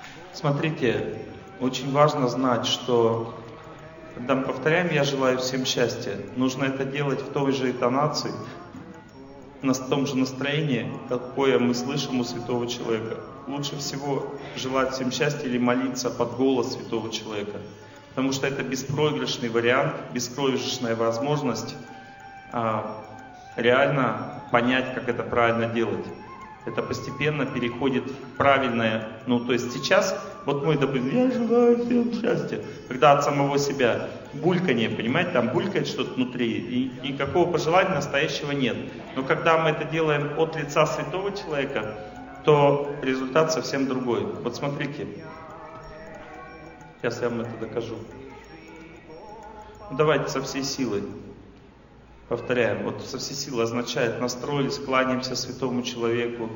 Смотрите, очень важно знать, что когда мы повторяем «Я желаю всем счастья», нужно это делать в той же интонации, на том же настроении, какое мы слышим у святого человека. Лучше всего желать всем счастья или молиться под голос святого человека, потому что это беспроигрышный вариант, беспроигрышная возможность реально понять, как это правильно делать. Это постепенно переходит в правильное, то есть сейчас, вот мы, допустим, «Я желаю всем счастья», когда от самого себя бульканье, понимаете, там булькает что-то внутри, и никакого пожелания настоящего нет. Но когда мы это делаем от лица святого человека, то результат совсем другой. Вот смотрите, сейчас я вам это докажу. Давайте со всей силы повторяем. Вот со всей силы означает настроились, кланяемся святому человеку.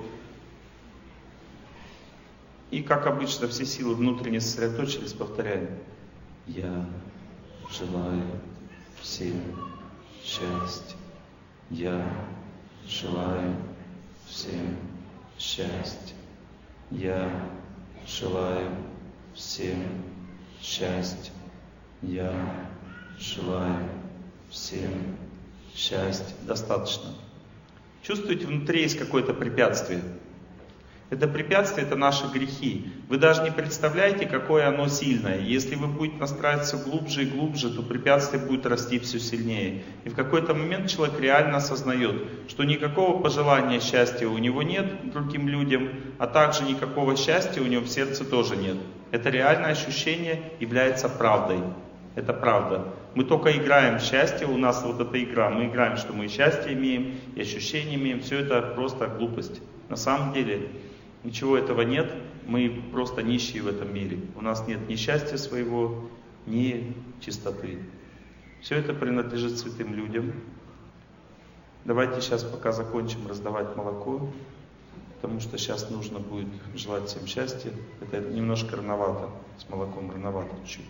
И как обычно все силы внутренне сосредоточились, повторяем. Я желаю всем счастья. Я желаю всем счастья. Я желаю всем счастья. Я желаю всем счастья. Достаточно. Чувствуете, внутри есть какое-то препятствие? Это препятствие, это наши грехи. Вы даже не представляете, какое оно сильное. Если вы будете настраиваться глубже и глубже, то препятствие будет расти все сильнее. И в какой-то момент человек реально осознает, что никакого пожелания счастья у него нет другим людям, а также никакого счастья у него в сердце тоже нет. Это реальное ощущение является правдой. Это правда. Мы только играем в счастье, у нас вот эта игра. Мы играем, что мы счастье имеем, и ощущения имеем. Все это просто глупость. На самом деле ничего этого нет. Мы просто нищие в этом мире. У нас нет ни счастья своего, ни чистоты. Все это принадлежит святым людям. Давайте сейчас пока закончим раздавать молоко, потому что сейчас нужно будет желать всем счастья. Это немножко рановато, с молоком рановато чуть.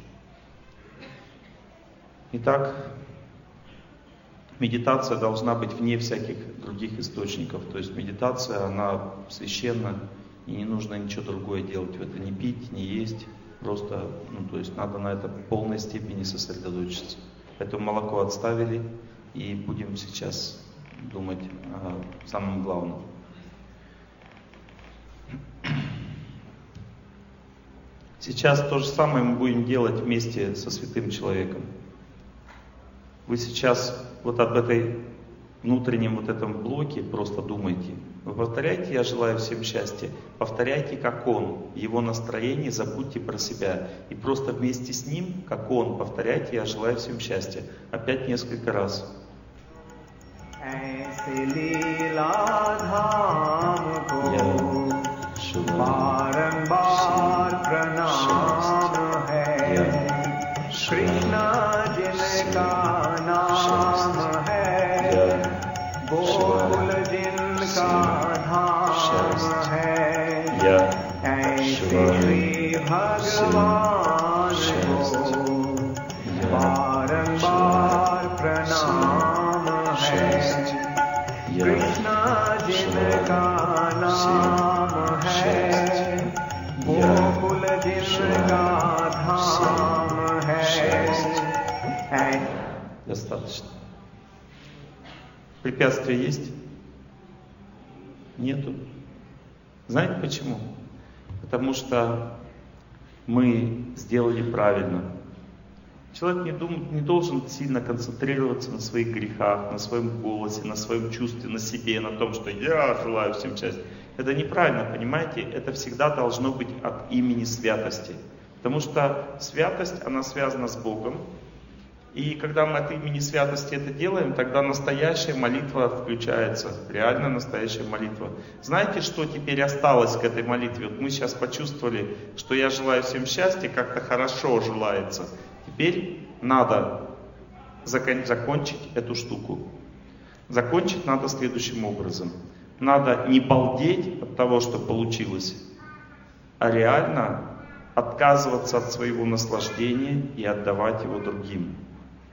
Итак, медитация должна быть вне всяких других источников. То есть медитация, она священна, и не нужно ничего другое делать в это. Не пить, не есть. Просто, то есть надо на это в полной степени сосредоточиться. Поэтому молоко отставили, и будем сейчас думать о самом главном. Сейчас то же самое мы будем делать вместе со святым человеком. Вы сейчас вот об этой внутреннем вот этом блоке просто думайте. Вы повторяйте «Я желаю всем счастья». Повторяйте, как он, его настроение, забудьте про себя. И просто вместе с ним, как он, повторяйте «Я желаю всем счастья». Опять несколько раз. Достаточно. Препятствия есть? Нету. Знаете почему? Потому что мы сделали правильно. Человек не должен сильно концентрироваться на своих грехах, на своем голосе, на своем чувстве, на себе, на том, что я желаю всем счастья. Это неправильно, понимаете? Это всегда должно быть от имени святости. Потому что святость, она связана с Богом. И когда мы от имени святости это делаем, тогда настоящая молитва включается. Реально настоящая молитва. Знаете, что теперь осталось к этой молитве? Вот мы сейчас почувствовали, что я желаю всем счастья, как-то хорошо желается. Теперь надо закончить эту штуку. Закончить надо следующим образом. Надо не балдеть от того, что получилось, а реально отказываться от своего наслаждения и отдавать его другим.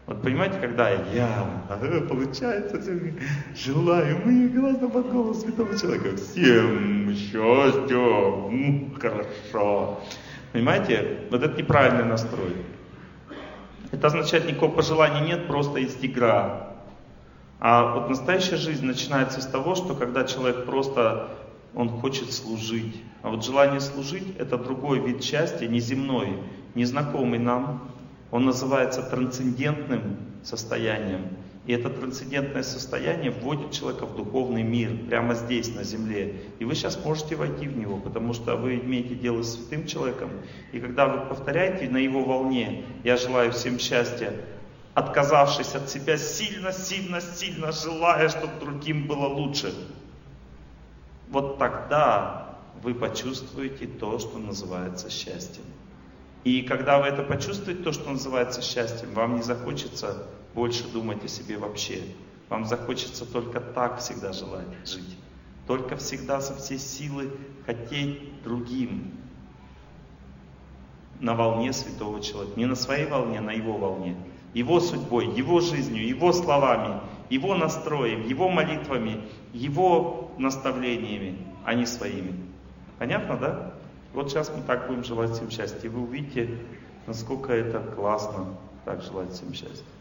Вот понимаете, когда получается, желаю мы глаза под голос святого человека, всем счастья, хорошо. Понимаете, вот это неправильный настрой. Это означает, никакого пожелания нет, просто есть игра. А вот настоящая жизнь начинается с того, что когда человек просто, он хочет служить. А вот желание служить, это другой вид счастья, неземной, незнакомый нам. Он называется трансцендентным состоянием. И это трансцендентное состояние вводит человека в духовный мир, прямо здесь, на земле. И вы сейчас можете войти в него, потому что вы имеете дело с святым человеком. И когда вы повторяете на его волне «Я желаю всем счастья», отказавшись от себя, сильно желая, чтобы другим было лучше, вот тогда вы почувствуете то, что называется счастьем. И когда вы это почувствуете, то, что называется счастьем, вам не захочется больше думать о себе вообще. Вам захочется только так всегда желать жить. Только всегда со всей силы хотеть другим. На волне святого человека. Не на своей волне, на его волне. Его судьбой, его жизнью, его словами, его настроем, его молитвами, его наставлениями, а не своими. Понятно, да? Вот сейчас мы так будем желать всем счастья. И вы увидите, насколько это классно, так желать всем счастья.